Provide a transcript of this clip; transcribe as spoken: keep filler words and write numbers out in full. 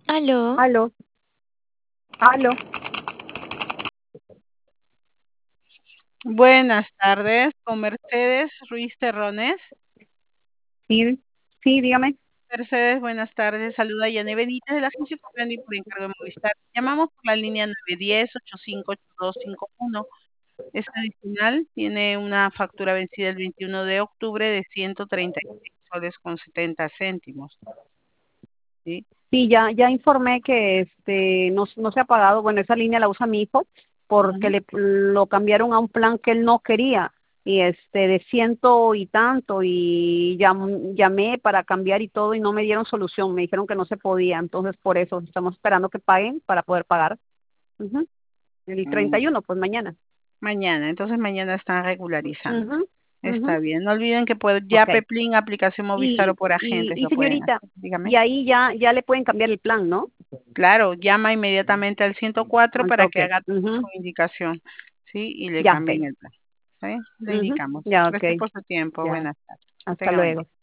Aló, Aló, aló. Buenas tardes, con Mercedes Ruiz Terrones. Sí, sí, dígame. Mercedes, buenas tardes. Saluda a Yane Benítez de la agencia Comprandi por encargo de Movistar. Llamamos por la línea nueve uno cero, ocho cinco ocho dos cinco uno. Este adicional tiene una factura vencida el veintiuno de octubre de ciento treinta y seis soles con setenta céntimos. ¿Sí? Sí, ya, ya informé que este no, no se ha pagado. Bueno, esa línea la usa mi hijo porque Ujú. le lo cambiaron a un plan que él no quería y este de ciento y tanto y llam- llamé para cambiar y todo y no me dieron solución. Me dijeron que no se podía, entonces por eso estamos esperando que paguen para poder pagar. Ujú. El treinta Mm, y uno, pues mañana. Mañana, entonces mañana están regularizando. Ujú, Está ujú. bien. No olviden que puede, ya Okay. Peplin, aplicación Movistar o Y, por y, agentes y lo pueden señorita, hacer. Dígame. y ahí ya, ya le pueden cambiar el plan, ¿no? Claro, llama inmediatamente al ciento cuatro Al para que toque. haga su Ujú. indicación, ¿sí? Y le Ya, cambien ok. el plan. ¿Sí? Le Ujú. indicamos. Ya, ok. Gracias por su tiempo. Ya. Buenas tardes. Que Hasta tenga buen día. luego.